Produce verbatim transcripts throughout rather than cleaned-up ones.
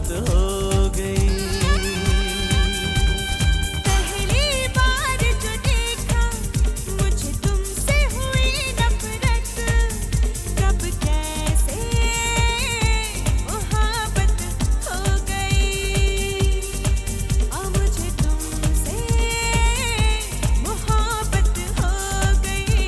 मोहब्बत हो गई। पहली बार जो देखा मुझे तुमसे हुई नफरत, कब कैसे मोहब्बत हो गई। अब मुझे तुमसे मोहब्बत हो गई।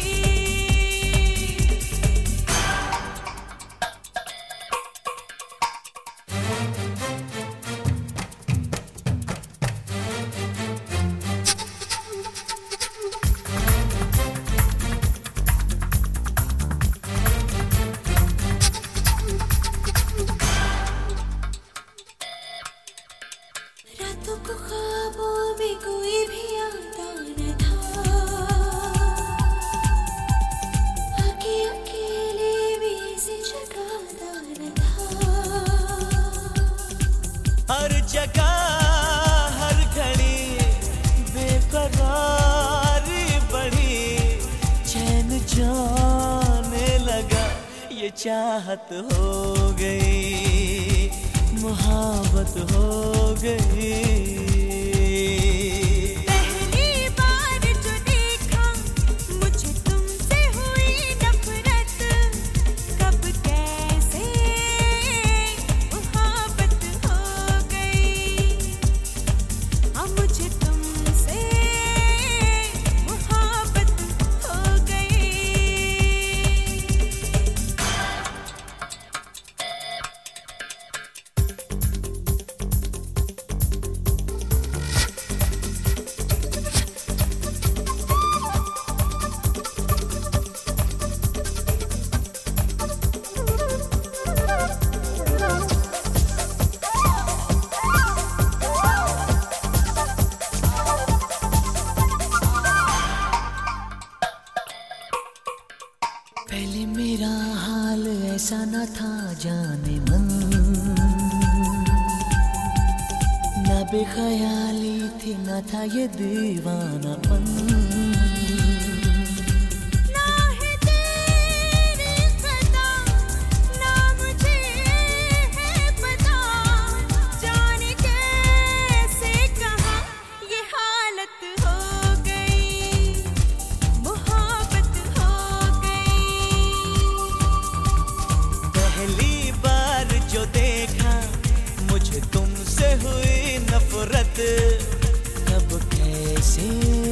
रातों को ख्वाबों में कोई भी आता न था, आके अकेले भी ऐसे जगाता न था। हर जगह हर घड़ी बेकरारी बढ़ी, चैन जाने लगा, ये चाहत हो गई, मोहब्बत हो गई। पहली बार जो देखा मुझे तुमसे हुई नफरत, कब कैसे मोहब्बत हो गई। अब मुझे तुमसे मोहब्बत हो गई। पहले मेरा हाल ऐसा न था जाने मन, न बेख्याली थी न था ये दीवानापन। ना है तेरी सदा, ना मुझे है पता, जाने कैसे कहाँ ये हालत हो गई, मोहब्बत हो गई। पहली बार जो देखा मुझे तुमसे हुई नफरत, कब कैसे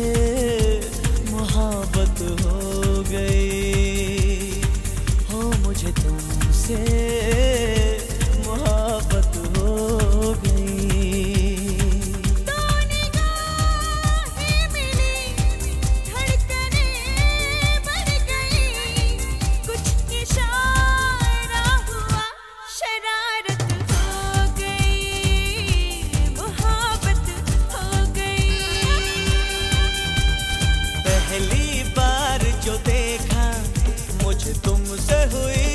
मोहब्बत हो गई, हो मुझे तुमसे मोहब्बत हो गई। दो निगाहें मिली, धड़कनें बढ़ गई, कुछ इशारा हुआ, शरारत हो गई, मोहब्बत हो गई। पहली बार जो देखा मुझे तुमसे हुई